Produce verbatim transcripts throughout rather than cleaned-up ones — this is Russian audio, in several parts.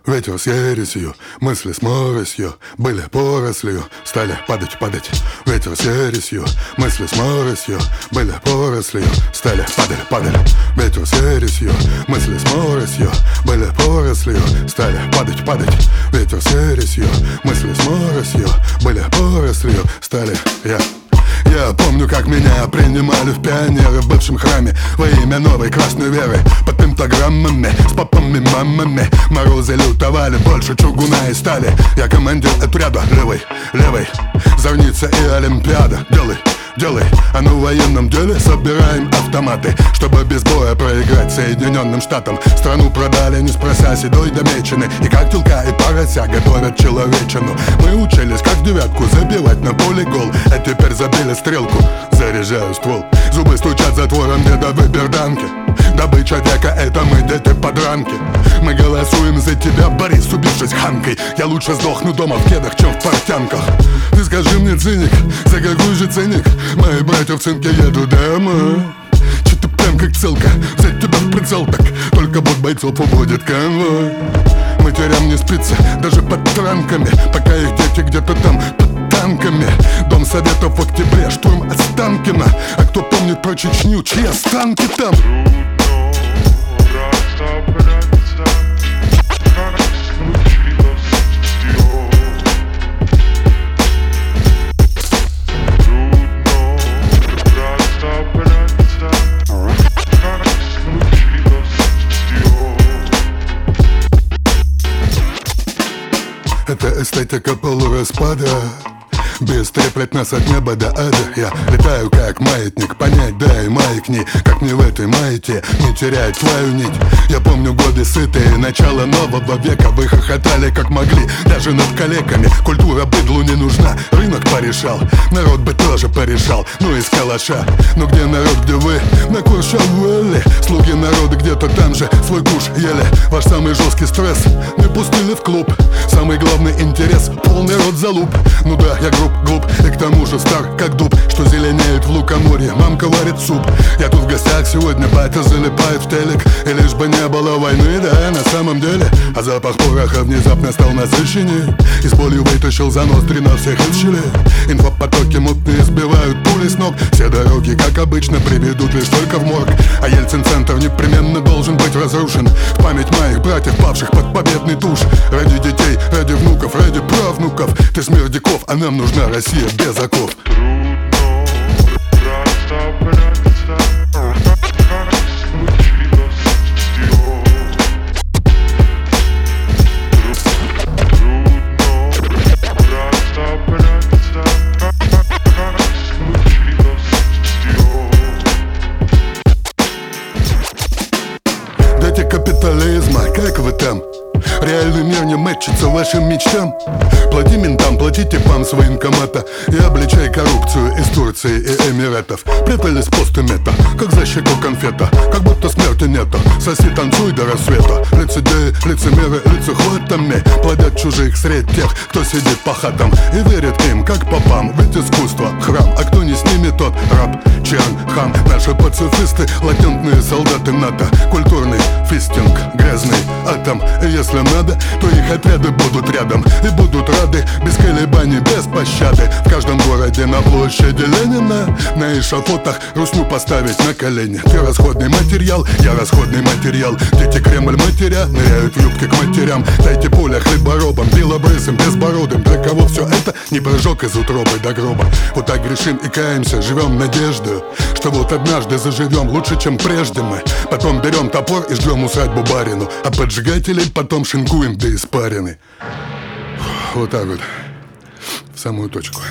Ветер с ересью, мысли с моросью были порослью, стали падать, падать. Ветер с ересью, мысли с моросью были порослью, стали падать, падать. Ветер с ересью, мысли с моросью были порослью, стали падать, падать. Ветер с ересью, мысли с моросью были порослью, стали я. Я помню, как меня принимали в пионеры в бывшем храме во имя новой красной веры. Под пентаграммами, с попами, мамами морозы лютовали, больше чугуна и стали. Я командир отряда, левый, левый, зорница и олимпиада. Делай, делай, а ну в военном деле собираем автоматы, чтобы без боя проиграть Соединенным Штатам. Страну продали, не спрося, седой до мечены. И как телка и порося готовят человечину. Мы учились, как девятку забивать на поле гол, а теперь забили стрелку, заряжаю ствол. Зубы стучат затвором дедовой берданки. Добыча века — это мы, дети подранки. Мы голосуем за тебя, Борис, убившись ханкой. Я лучше сдохну дома в кедах, чем в портянках. Ты скажи мне, циник, за какой же ценник мои братья в цинке едут домой? Че ты прям как целка, взять тебя в прицел так, только бот бойцов уводит конвой. Матерям не спится даже под транками, пока их дети где-то там под танками. Дом советов в октябре, штурм Останкино. А кто помнит про Чечню, чьи останки там? Это эстетика полураспада. Без треплет нас от неба до ада. Я летаю как маятник, понять дай маятни. Как мне в этой маяке не терять твою нить. Я помню годы сытые, начало нового века. Вы хохотали как могли, даже над калеками. Культура быдлу не нужна, рынок порешал. Народ бы тоже порешал, ну из калаша. Но где народ, где вы? На Куршавеле. Слуги народа где-то там же свой куш ели. Ваш самый жесткий стресс не пустили в клуб. Самый главный интерес — полный рот залуп. Ну да, я груб, глуп и к тому же стар, как дуб, что зеленеет в лукоморье. Мамка варит суп. Я тут в гостях сегодня, батя залипает в телек. И лишь бы не было войны, да, на самом деле. А запах пороха внезапно стал насыщеннее. И с болью вытащил за ноздри на всех из щелей. Инфопотоки мутные сбивают пули с ног. Все дороги, как обычно, приведут лишь только в морг. А Ельцин-центр непременно должен быть разрушен в память моих братьев, павших под победный туш. Ради детей, ради внуков, ради правнуков. Ты смердяков, а нам нужна Россия без оков. Дети капитализма, как вы там? Реальный мир не мэтчится вашим мечтам. Плати ментам, плати типам с военкомата и обличай коррупцию из Турции и Эмиратов. Прятались постымета, как за щеку конфета, как будто смерти нету. Соси, танцуй до рассвета. Лицедеи, лицемеры, лицехватами плодят чужих средь тех, кто сидит по хатам и верит им, как попам. Ведь искусство — храм, а кто не с ними, тот раб, чан, хам. Наши пацифисты — латентные солдаты НАТО. Культурный фистинг, грязный атом. И если надо, то их отряды будут рядом и будут рады, без колебаний, без пощады. В каждом городе на площади Ленина на эшафотах русню поставить на колени. Ты расходный материал, я расходный материал. Дети Кремль матеря ныряют в юбки к матерям. Дайте поле хлеборобам, белобрысым, безбородым. Для кого все это не прыжок из утробы до гроба. Вот так грешим и каемся, живем надеждой, что вот однажды заживем лучше, чем прежде мы. Потом берем топор и ждем усадьбу барину, а поджигателей потом шинкуем до испарины. Вот так вот, в самую точку.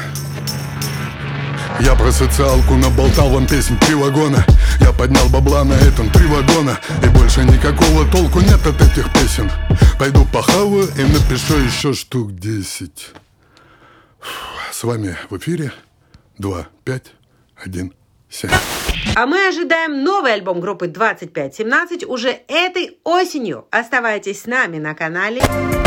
Я про социалку наболтал вам песен три вагона. Я поднял бабла на этом три вагона. И больше никакого толку нет от этих песен. Пойду похаваю и напишу еще штук десять. С вами в эфире два пять один семь. А мы ожидаем новый альбом группы двадцать пять семнадцать уже этой осенью. Оставайтесь с нами на канале